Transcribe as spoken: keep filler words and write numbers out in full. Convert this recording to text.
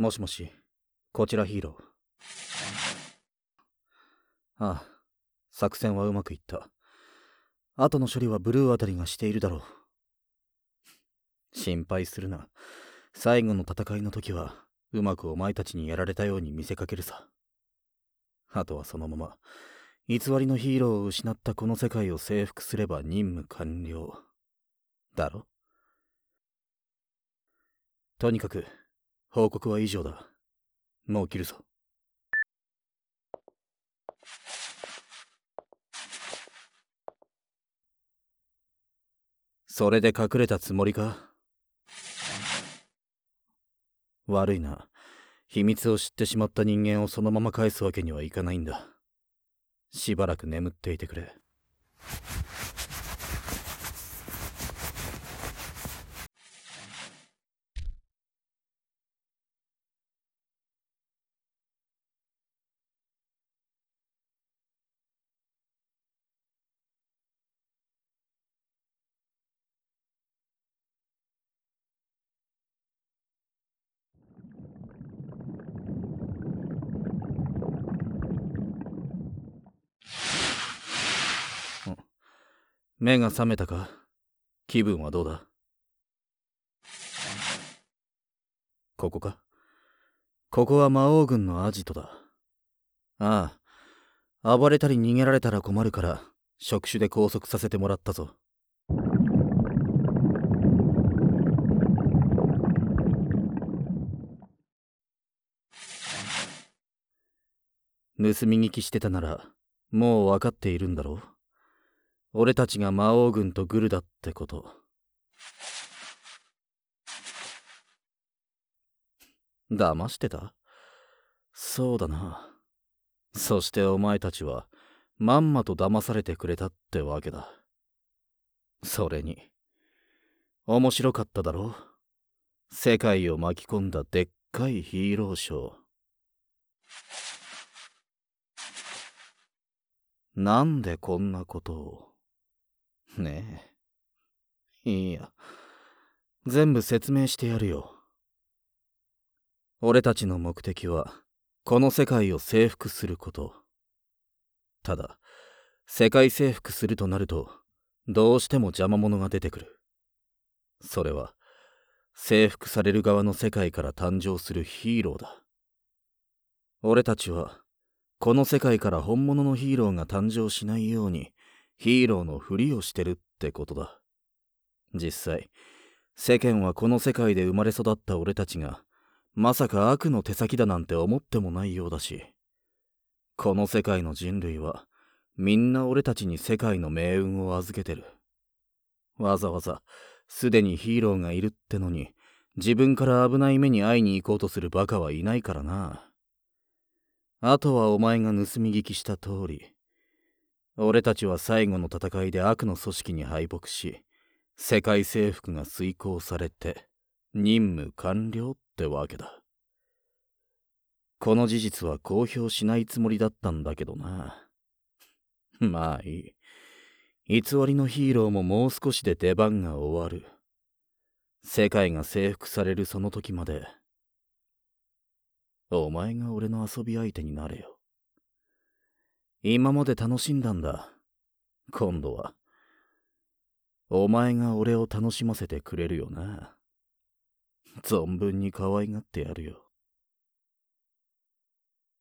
もしもし、こちらヒーロー。ああ、作戦はうまくいった。後の処理はブルーあたりがしているだろう。心配するな。最後の戦いの時はうまくお前たちにやられたように見せかけるさ。あとはそのまま偽りのヒーローを失ったこの世界を征服すれば任務完了だろ。とにかく報告は以上だ。もう切るぞ。それで隠れたつもりか？悪いな。秘密を知ってしまった人間をそのまま返すわけにはいかないんだ。しばらく眠っていてくれ。目が覚めたか？気分はどうだ？ここか？ここは魔王軍のアジトだ。ああ、暴れたり逃げられたら困るから触手で拘束させてもらったぞ。盗み聞きしてたならもう分かっているんだろう。俺たちが魔王軍とグルだってこと。騙してた？そうだな。そしてお前たちはまんまと騙されてくれたってわけだ。それに面白かっただろう。世界を巻き込んだでっかいヒーローショー。なんでこんなことを。ねえ。いいや。全部説明してやるよ。俺たちの目的は、この世界を征服すること。ただ、世界征服するとなると、どうしても邪魔者が出てくる。それは、征服される側の世界から誕生するヒーローだ。俺たちは、この世界から本物のヒーローが誕生しないように、ヒーローのふりをしてるってことだ。実際、世間はこの世界で生まれ育った俺たちが、まさか悪の手先だなんて思ってもないようだし、この世界の人類は、みんな俺たちに世界の命運を預けてる。わざわざ、すでにヒーローがいるってのに、自分から危ない目に会いに行こうとするバカはいないからな。あとはお前が盗み聞きした通り、俺たちは最後の戦いで悪の組織に敗北し、世界征服が遂行されて、任務完了ってわけだ。この事実は公表しないつもりだったんだけどな。まあいい。偽りのヒーローももう少しで出番が終わる。世界が征服されるその時まで、お前が俺の遊び相手になれよ。今まで楽しんだんだ。今度は、お前が俺を楽しませてくれるよな。存分に可愛がってやるよ。